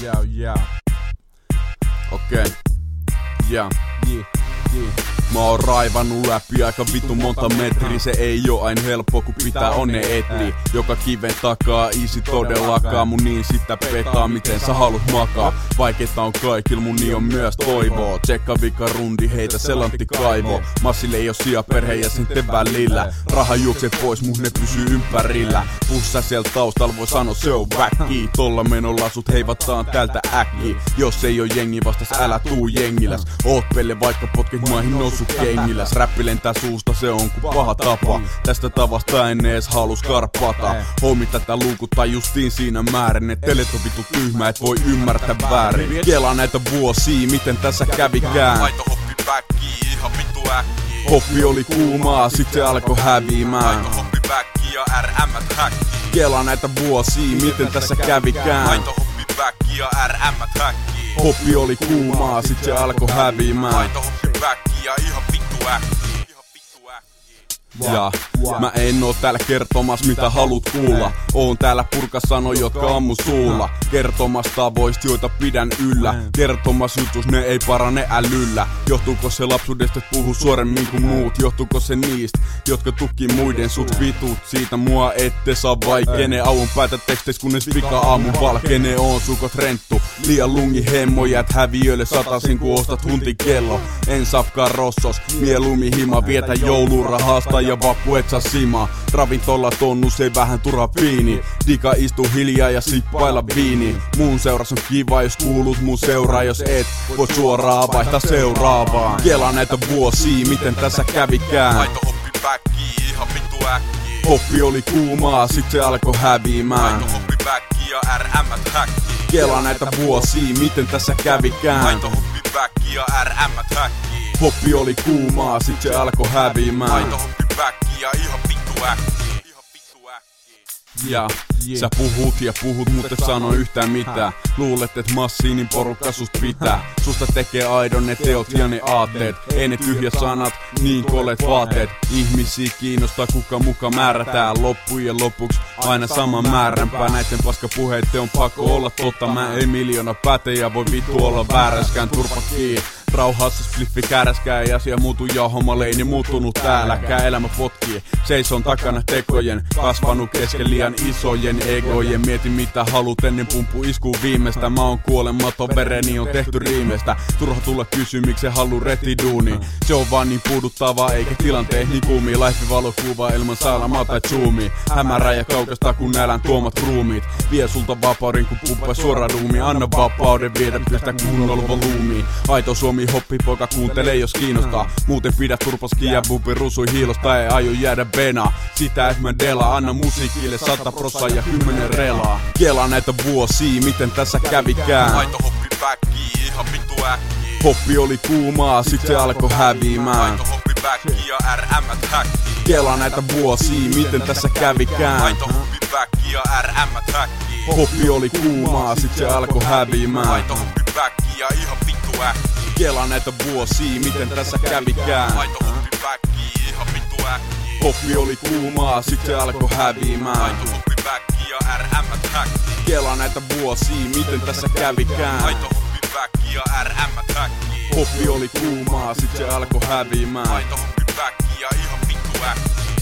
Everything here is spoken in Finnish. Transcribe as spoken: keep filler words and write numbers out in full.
Yeah, yeah. Okei. Okay. Yeah. Yeah, yeah. Mä oon raivannut läpi aika vittu monta metriä. Se ei oo aina helppo kun pitää onne etsiä. Joka kiven takaa easy todellakaan. Mun niin sitä petaa miten sä haluat makaa. Vaikeeta on kaikilla, mun niin on myös toivoo. Tsekka vika rundi, heitä selantti kaivo. Massille ei oo sijaa perheenjäsenten välillä. Raha juoksee pois, mut ne pysyy ympärillä. Pussa sieltä taustalla voi sanoa se on väkki. Tolla menolla sut heivataan tältä äkki. Jos ei oo jengi vastas älä tuu jengiläs. Oot pelle vaikka potkit maihin nousu kengiläs. Räppi lentää suusta, se on ku paha tapa. Tästä tavasta en ees halus karpata. Hommi tätä luukuttaa justiin siinä määrin. Et telet on vittu tyhmä, et voi ymmärtää väärin. Kelaa näitä vuosia, miten tässä kävikään. Aito hoppi backiin, ihan vittu äkkiin. Hoppi oli kuumaa, sit se alkoi häviämään. Aito hoppi backiin ja R M häkkiin. Kelaa näitä vuosia, miten tässä kävikään. Aito hoppi backiin ja R M häkkiin. Hoppi oli kuumaa, sit se alkoi häviämään. Aito hoppi backiin ja ihan vittu äkkiin. Ja mä en oo täällä kertomas mitä haluut kuulla. Oon täällä purka sano jotka on mun suulla. Kertomas tavoista joita pidän yllä. Kertomas jutus ne ei parane älyllä. Johtuuko se lapsuudesta et puhu suoremmin kuin muut? Johtuuko se niistä jotka tukki muiden sut vitut? Siitä mua ette saa vaikene auon päätä teksteis kunnes vika aamun valkene. Oon sukot renttu liian lungi hemmo. Jät häviöille satasin kun ostat huntin kello. En safkaa rossos mieluummin hima. Vietä joulurahasta ja vappu et saa simaa. Ravintola tonnus ei vähän turha piini. Dika istuu hiljaa ja sippailla viini. Muun seuras on kiva jos kuulut mun seuraa. Jos et voi suoraan vaihtaa seuraavaan. Kelaa näitä vuosia miten tässä kävikään. Aito hoppi backiin ihan vittu äkkiin. Hoppi oli kuumaa sit se alkoi häviämään. Aito hoppi backiin ja R M häkkiin. Kelaa näitä vuosia miten tässä kävikään. Aito hoppi backiin ja R M häkkiin. Hoppi oli kuumaa sit se alkoi häviämään. Aito hoppi backiin ja ihan vittu äkkiin. Ihan vittu äkkiin. Ja sä puhut ja puhut, mutta et sano yhtään mitään. Luulet, et massiinin porukka sust pitää. Susta tekee aidon ne teot ja ne aatteet. Ei ne tyhjä sanat, niin kolet vaateet. Ihmisiä kiinnostaa kuka muka määrätään. Loppujen lopuks aina sama määränpää. Näitten paskapuheitten on pakko olla totta. Mä ei miljoona päte ja voi vittu olla vääräskään. Turpa kiinni. Rauhassa spliffi käräskää ei asia muutu ja homma leini muuttunut täälläkään. Elämä potkii, seison takana tekojen. Kasvanut kesken liian isojen egojen. Mietin mitä haluut ennen pumpu iskuun viimeistä. Mä oon kuolematon, vereni on tehty riimestä. Turha tulla kysy miksi se haluu retiduuni. Se on vaan niin puuduttavaa eikä tilanteen niin kuumii. Life valokuva ilman salamaa tai zoomia. Hämärää ja kaukasta kun nälän tuomat ruumiit. Vie sulta vapauden kun pumppaa suoraan ruumiin. Anna vapauden viedä pystä kunnolla volyymiin. Aito Suomi hoppi poika kuuntelee jos kiinnostaa. Muuten pidä turpaskin ja bubi rusui hiilosta. Ei aio jäädä venaa. Sitä et mä delaa. Anna musiikille sata prosaa ja kymmenen relaa. Kelaa näitä vuosia miten tässä kävikään. Aito hoppi backiin ihan vittu äkkiin. Hoppi oli kuumaa sit se alkoi häviämään. Aito hoppi backiin ja R M häkkiin. Kelaa näitä vuosia miten tässä kävikään. Aito hoppi backiin ja R M häkkiin. Hoppi oli kuumaa sit se alkoi häviämään. Aito hoppi backiin ja ihan vittu äkkiin. Kelaa näitä vuosia miten tässä kävikään. Aito hoppi backiin ihan vittu äkkiin. Hoppi oli kuumaa sit se alkoi häviämään. Aito hoppi backiin ja R M häkkiin. Kelaa näitä vuosia miten tässä kävikään. Aito hoppi backiin ja R M häkkiin. Hoppi oli kuumaa sit se alkoi häviämään. Aito hoppi backiin ja ihan vittu äkkiin.